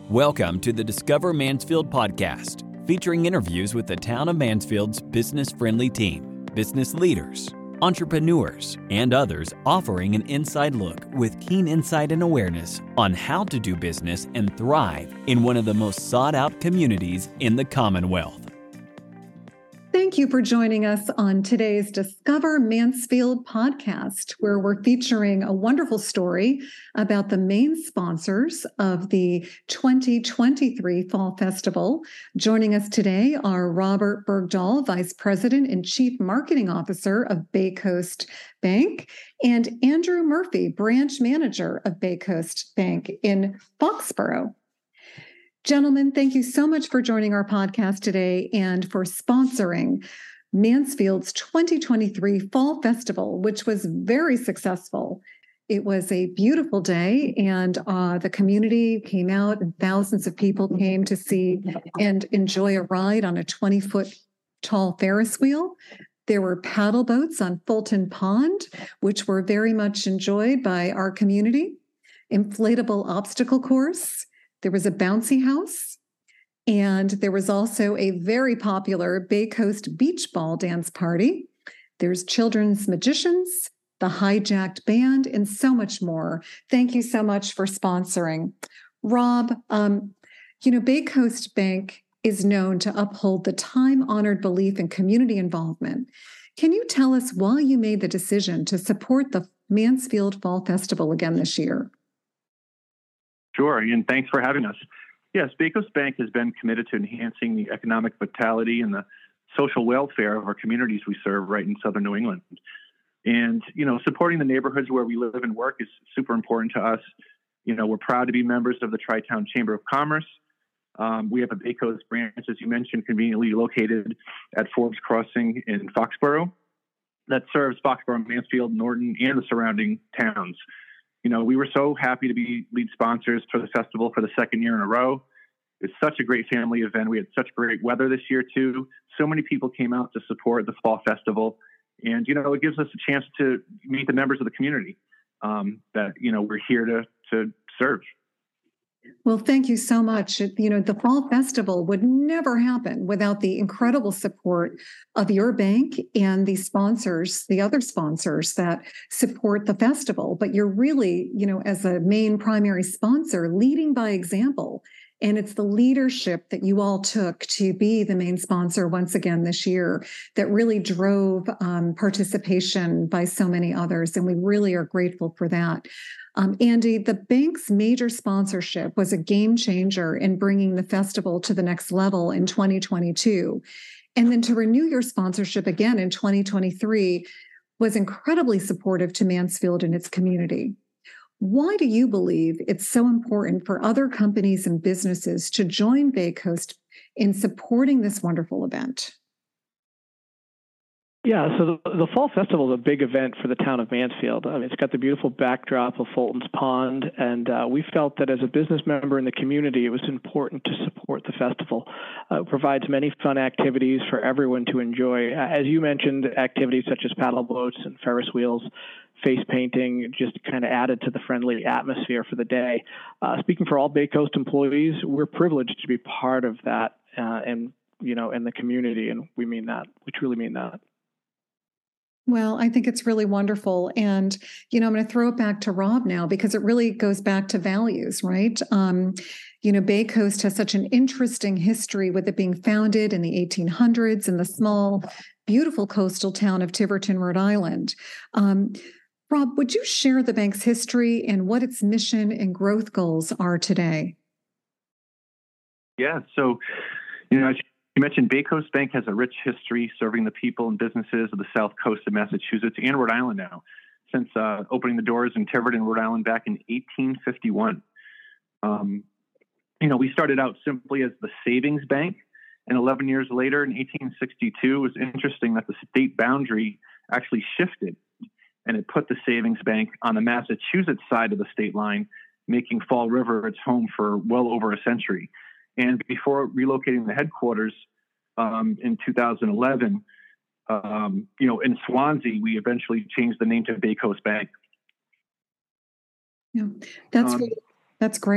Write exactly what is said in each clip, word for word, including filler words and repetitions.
Welcome to the Discover Mansfield podcast, featuring interviews with the town of Mansfield's business-friendly team, business leaders, entrepreneurs, and others offering an inside look with keen insight and awareness on how to do business and thrive in one of the most sought-out communities in the Commonwealth. Thank you for joining us on today's Discover Mansfield podcast, where we're featuring a wonderful story about the main sponsors of the twenty twenty-three Fall Festival. Joining us today are Robert Bergdahl, Vice President and Chief Marketing Officer of Bay Coast Bank, and Andrew Murphy, Branch Manager of Bay Coast Bank in Foxborough. Gentlemen, thank you so much for joining our podcast today and for sponsoring Mansfield's twenty twenty-three Fall Festival, which was very successful. It was a beautiful day, and uh, the community came out, and thousands of people came to see and enjoy a ride on a twenty-foot tall Ferris wheel. There were paddle boats on Fulton Pond, which were very much enjoyed by our community, inflatable obstacle course. There was a bouncy house, and there was also a very popular Bay Coast beach ball dance party. There's children's magicians, the hijacked band, and so much more. Thank you so much for sponsoring. Rob, um, you know, Bay Coast Bank is known to uphold the time-honored belief in community involvement. Can you tell us why you made the decision to support the Mansfield Fall Festival again this year? Sure, and thanks for having us. Yes, Bay Coast Bank has been committed to enhancing the economic vitality and the social welfare of our communities we serve right in Southern New England. And, you know, supporting the neighborhoods where we live and work is super important to us. You know, we're proud to be members of the Tri-Town Chamber of Commerce. Um, we have a Bay Coast branch, as you mentioned, conveniently located at Forbes Crossing in Foxborough that serves Foxborough, Mansfield, Norton, and the surrounding towns. You know, we were so happy to be lead sponsors for the festival for the second year in a row. It's such a great family event. We had such great weather this year, too. So many people came out to support the Fall Festival. And, you know, it gives us a chance to meet the members of the community um, that, you know, we're here to, to serve. Well, thank you so much. You know, the Fall Festival would never happen without the incredible support of your bank and the sponsors, the other sponsors that support the festival. But you're really, you know, as a main primary sponsor, leading by example. And it's the leadership that you all took to be the main sponsor once again this year that really drove um, participation by so many others. And we really are grateful for that. Um, Andy, the bank's major sponsorship was a game changer in bringing the festival to the next level in twenty twenty-two. And then to renew your sponsorship again in twenty twenty-three was incredibly supportive to Mansfield and its community. Why do you believe it's so important for other companies and businesses to join Bay Coast in supporting this wonderful event? Yeah, so the, the Fall Festival is a big event for the town of Mansfield. I mean, it's got the beautiful backdrop of Fulton's Pond, and uh, we felt that as a business member in the community, it was important to support the festival. Uh, it provides many fun activities for everyone to enjoy. As you mentioned, activities such as paddle boats and Ferris wheels, face painting, just kind of added to the friendly atmosphere for the day. Uh, speaking for all Bay Coast employees, we're privileged to be part of that, uh, and you know, in the community, and we mean that. We truly mean that. Well, I think it's really wonderful. And, you know, I'm going to throw it back to Rob now because it really goes back to values, right? Um, you know, Bay Coast has such an interesting history with it being founded in the eighteen hundreds in the small, beautiful coastal town of Tiverton, Rhode Island. Um, Rob, would you share the bank's history and what its mission and growth goals are today? Yeah, so, you know, you mentioned Bay Coast Bank has a rich history serving the people and businesses of the South Coast of Massachusetts and Rhode Island now, since uh, opening the doors in Tiverton, Rhode Island back in eighteen fifty-one. Um, you know, we started out simply as the Savings Bank, and eleven years later in eighteen sixty-two, it was interesting that the state boundary actually shifted, and it put the Savings Bank on the Massachusetts side of the state line, making Fall River its home for well over a century. And before relocating the headquarters um, in two thousand eleven, um, you know, in Swansea, we eventually changed the name to Bay Coast Bank. Yeah, that's um, that's great.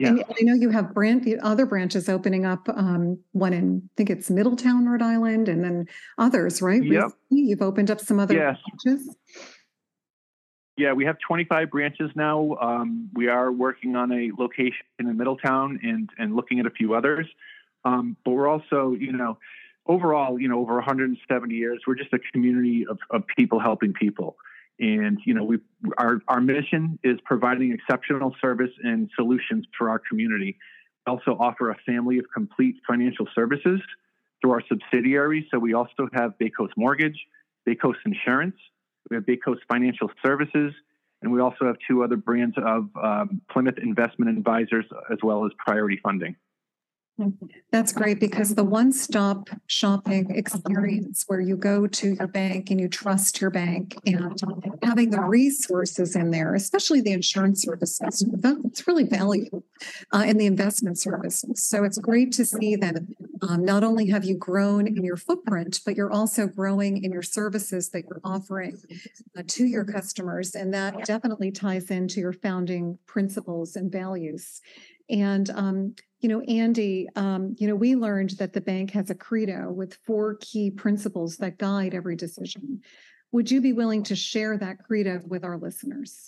Yeah. And I know you have brand, other branches opening up, um, one in, I think it's Middletown, Rhode Island, and then others, right? Yep. Recently, you've opened up some other Yes. branches. Yeah, we have twenty-five branches now. Um, we are working on a location in Middletown and and looking at a few others. Um, but we're also, you know, overall, you know, over one hundred seventy years, we're just a community of, of people helping people. And, you know, we our our mission is providing exceptional service and solutions for our community. We also offer a family of complete financial services through our subsidiaries. So we also have Bay Coast Mortgage, Bay Coast Insurance, we have Bay Coast Financial Services, and we also have two other brands of um, Plymouth Investment Advisors, as well as Priority Funding. That's great, because the one-stop shopping experience where you go to your bank and you trust your bank, and having the resources in there, especially the insurance services, that's really valuable, uh, and the investment services. So it's great to see that um, not only have you grown in your footprint, but you're also growing in your services that you're offering uh, to your customers. And that definitely ties into your founding principles and values. And, um, you know, Andy, um, you know, we learned that the bank has a credo with four key principles that guide every decision. Would you be willing to share that credo with our listeners?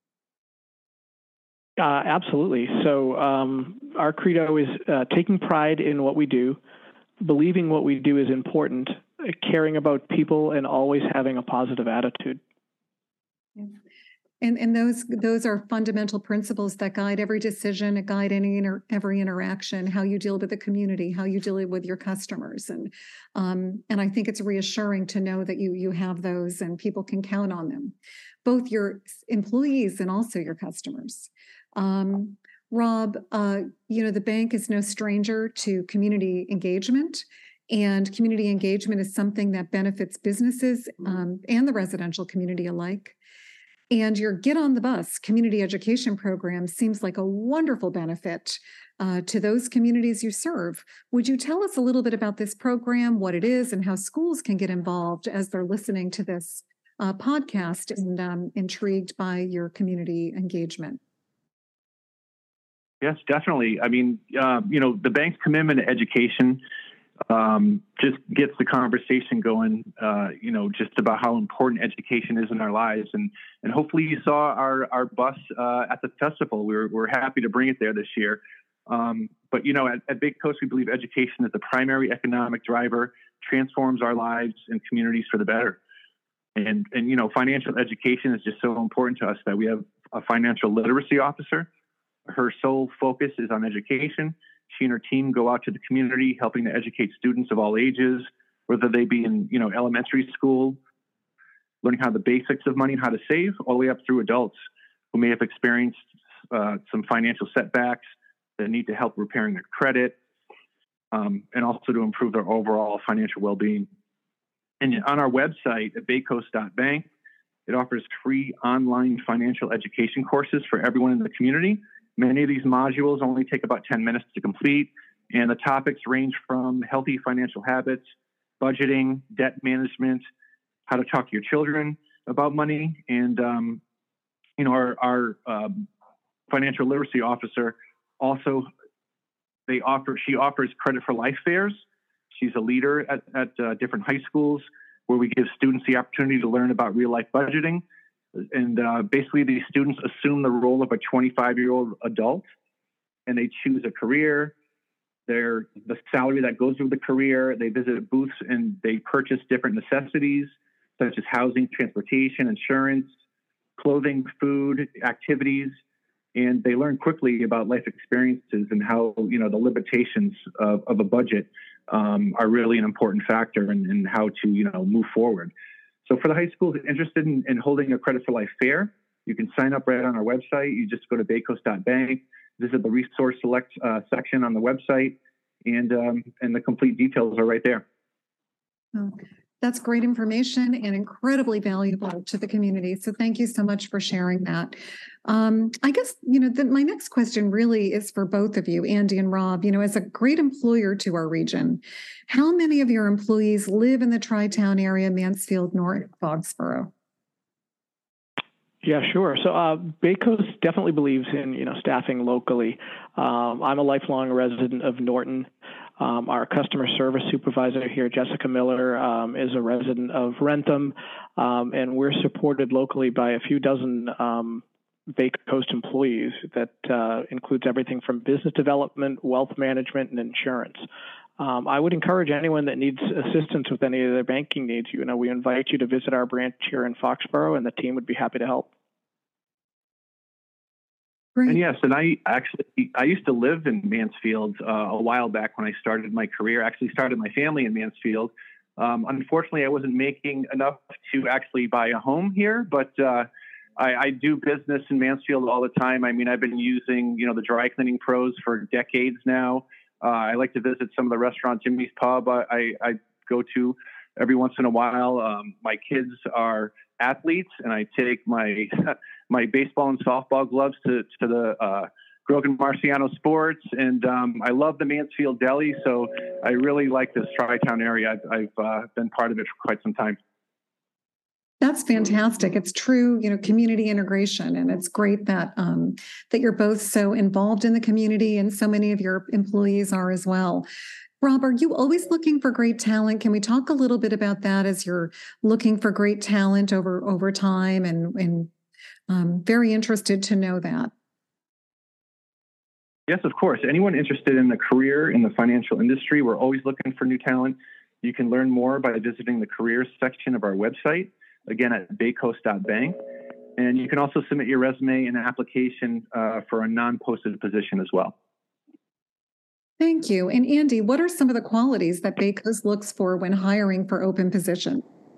Uh, absolutely. So um, our credo is uh, taking pride in what we do, believing what we do is important, caring about people, and always having a positive attitude. Yeah. And, and those those are fundamental principles that guide every decision, guide any inter, every interaction, how you deal with the community, how you deal with your customers. And um, and I think it's reassuring to know that you you have those and people can count on them, both your employees and also your customers. Um, Rob, uh, you know, the bank is no stranger to community engagement. And community engagement is something that benefits businesses um, and the residential community alike. And your Get on the Bus community education program seems like a wonderful benefit uh, to those communities you serve. Would you tell us a little bit about this program, what it is, and how schools can get involved as they're listening to this uh, podcast and um, intrigued by your community engagement? Yes, definitely. I mean, uh, you know, the bank's commitment to education um, just gets the conversation going, uh, you know, just about how important education is in our lives. And and hopefully you saw our, our bus uh, at the festival. We're, we're happy to bring it there this year. Um, but, you know, at, at Bay Coast, we believe education is the primary economic driver, transforms our lives and communities for the better. And, and, you know, financial education is just so important to us that we have a financial literacy officer. Her sole focus is on education. She and her team go out to the community, helping to educate students of all ages, whether they be in, you know, elementary school, learning how the basics of money and how to save, all the way up through adults who may have experienced uh, some financial setbacks that need to help repairing their credit, um, and also to improve their overall financial well-being. And on our website at bay coast dot bank, it offers free online financial education courses for everyone in the community. Many of these modules only take about ten minutes to complete, and the topics range from healthy financial habits, budgeting, debt management, how to talk to your children about money, and um, you know, our, our um, financial literacy officer also they offer she offers credit for life fairs. She's a leader at, at uh, different high schools where we give students the opportunity to learn about real life budgeting. And uh, basically, these students assume the role of a twenty-five-year-old adult, and they choose a career. They're the salary that goes with the career. They visit booths and they purchase different necessities such as housing, transportation, insurance, clothing, food, activities, and they learn quickly about life experiences and how, you know, the limitations of, of a budget um, are really an important factor in, in how to, you know, move forward. So for the high schools interested in, in holding a Credit for Life fair, you can sign up right on our website. You just go to bay coast dot bank, visit the resource select uh, section on the website, and um, and the complete details are right there. Oh, that's great information and incredibly valuable to the community. So thank you so much for sharing that. Um, I guess, you know, the, my next question really is for both of you, Andy and Rob. You know, as a great employer to our region, how many of your employees live in the Tri-Town area, Mansfield, North, Foxborough? Yeah, sure. So uh, Bay Coast definitely believes in you know staffing locally. Um, I'm a lifelong resident of Norton. Um, our customer service supervisor here, Jessica Miller, um, is a resident of Rentham, um, and we're supported locally by a few dozen um, Bay Coast employees. That uh, includes everything from business development, wealth management, and insurance. Um, I would encourage anyone that needs assistance with any of their banking needs. You know, we invite you to visit our branch here in Foxborough, and the team would be happy to help. Great. And yes, and I actually, I used to live in Mansfield uh, a while back when I started my career. I actually started my family in Mansfield. Um, unfortunately, I wasn't making enough to actually buy a home here, but uh, I, I do business in Mansfield all the time. I mean, I've been using, you know, the dry cleaning pros for decades now. Uh, I like to visit some of the restaurants, Jimmy's Pub I, I, I go to every once in a while. Um, my kids are athletes, and I take my my baseball and softball gloves to, to the uh, Grogan Marciano Sports. And um, I love the Mansfield Deli, so I really like this Tri-Town area. I've, I've uh, been part of it for quite some time. That's fantastic. It's true, you know, community integration, and it's great that um, that you're both so involved in the community, and so many of your employees are as well. Rob, are you always looking for great talent? Can we talk a little bit about that as you're looking for great talent over over time? And and um, very interested to know that. Yes, of course. Anyone interested in a career in the financial industry, we're always looking for new talent. You can learn more by visiting the careers section of our website, again at baycoast dot bank. And you can also submit your resume and application uh, for a non-posted position as well. Thank you. And Andy, what are some of the qualities that Bay Coast looks for when hiring for open positions?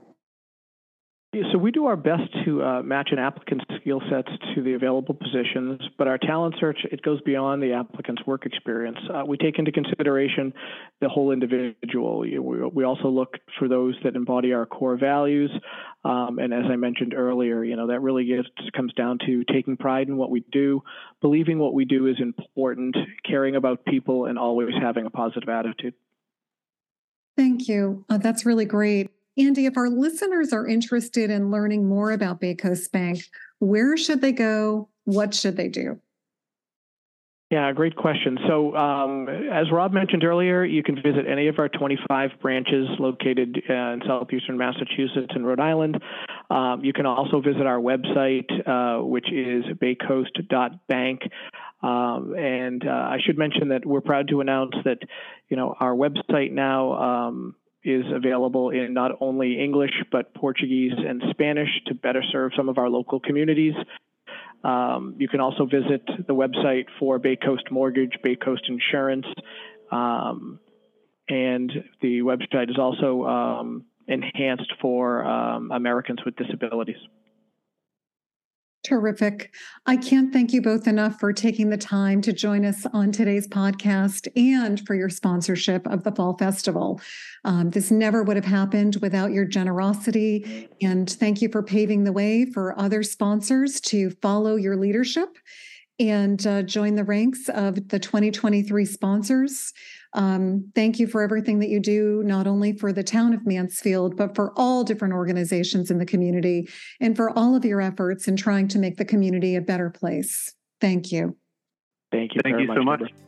So we do our best to uh, match an applicant's skill sets to the available positions, but our talent search, it goes beyond the applicant's work experience. Uh, we take into consideration the whole individual. We, we also look for those that embody our core values. Um, and as I mentioned earlier, you know, that really gets, comes down to taking pride in what we do, believing what we do is important, caring about people, and always having a positive attitude. Thank you. Uh, that's really great. Andy, if our listeners are interested in learning more about Bay Coast Bank, where should they go? What should they do? Yeah, great question. So um, as Rob mentioned earlier, you can visit any of our twenty-five branches located uh, in southeastern Massachusetts and Rhode Island. Um, you can also visit our website, uh, which is baycoast dot bank. Um, and uh, I should mention that we're proud to announce that, you know, our website now um, is available in not only English, but Portuguese and Spanish to better serve some of our local communities. Um, you can also visit the website for Bay Coast Mortgage, Bay Coast Insurance, um, and the website is also um, enhanced for um, Americans with disabilities. Terrific. I can't thank you both enough for taking the time to join us on today's podcast and for your sponsorship of the Fall Festival. Um, this never would have happened without your generosity, and thank you for paving the way for other sponsors to follow your leadership and uh, join the ranks of the twenty twenty-three sponsors. Um, thank you for everything that you do, not only for the town of Mansfield, but for all different organizations in the community, and for all of your efforts in trying to make the community a better place. Thank you. Thank you. Thank very you much, so much. Deborah.